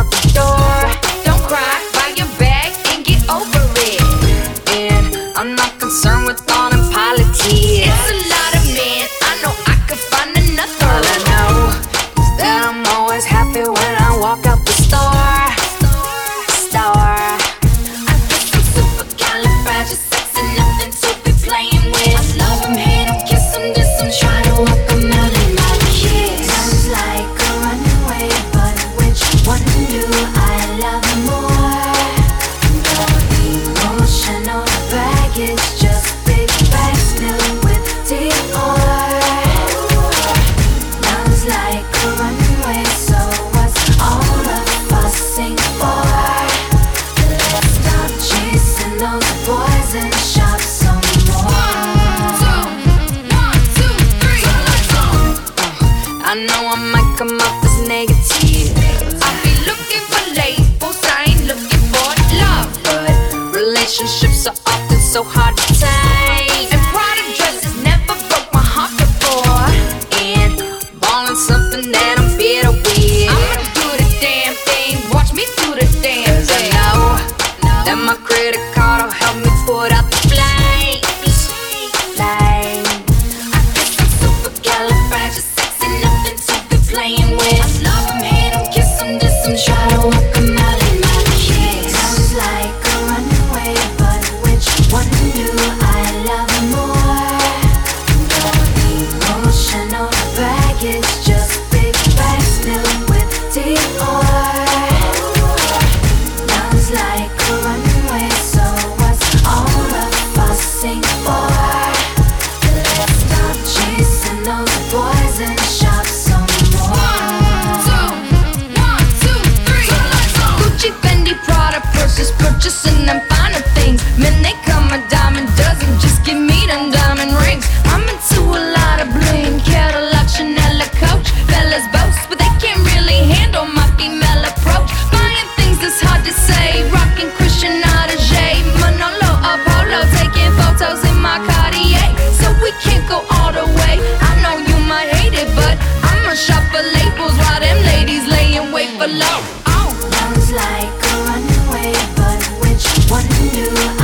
out the door. Don't cry, buy your bag and get over it. And I'm not concerned with all them politics. It's a lot of men, I know I could find another. All I know is that I'm always happy when I walk out the store. I get some supercalifragistic and nothing to be playing with. I love him, hate him, kiss him, diss him, try to work him out in my kiss. Sounds like a runaway, but which one do I love more? No emotional baggage, just big bags filled with Dior. Sounds like a runaway, so what's all the fussing for? Let's stop chasing those boys and shop some more. 1, 2, 3. I know I might come off as negative. I be looking for labels, I ain't looking for love. But relationships are often so hard to take. And Prada dresses never broke my heart before. And ballin' something that I'm bitter with. I'ma do the damn thing, watch me do the damn thing. 'Cause I know that my credit card will help me put out the flames. I get some supercalifragistic and nothing to be playing with. I love him, hate him, kiss him, diss him, try to work him out in my kiss. Sounds like a runaway, but which one do I love more? No emotional baggage, just big bags filled with Dior. Sounds like a runaway, so what's all the fussing for? Let's stop chasing those boys and shop some more. 1, 2, 3. Gucci, Fendi, Prada purses, purchasing them finer things. Men, they come a dime a dozen, just give me them diamond rings. I'm into a lot of bling, Cadillac, Chanel, a Coach. Fellas boast, but they can't really handle my female approach. Buying things that's hard to say, rocking Christian Audigier, Manolo, Apollo, taking photos in my Cartier. So we can't go all the way. I know you might hate it, but I'ma shop for labels while them ladies laying wait for love. Sounds like a runaway, but which one do